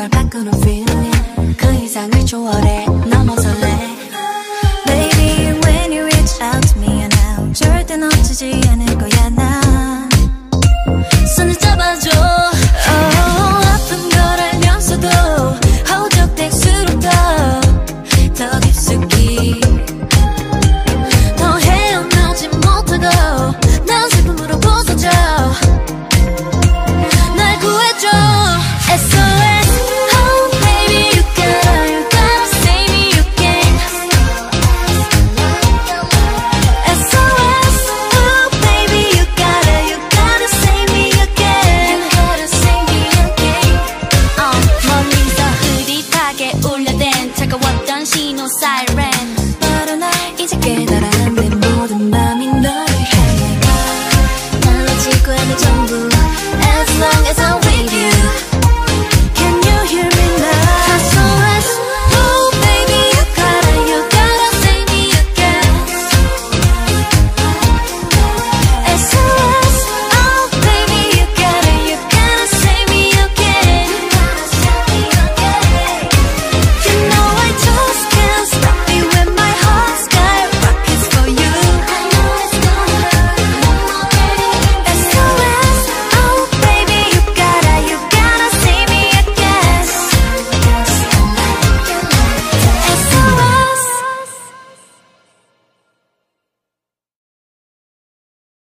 널 바꾸는 feeling 그 이상을 초월해 넘어설래 Baby when you reach out to me now 절대 놓치지 않을 거야 난 손을 잡아줘 아픈 걸 알면서도 허우적댈수록 더 깊숙이 더 헤어나오지 못하고 난 슬픔으로 부서져 날 구해줘 SOS Oh baby you gotta save me again SOS Oh baby you gotta save me again You gotta save me again 멀리서 흐릿하게 울려댄 차가웠던 신호 사이렌 바로 날 이제 깨달아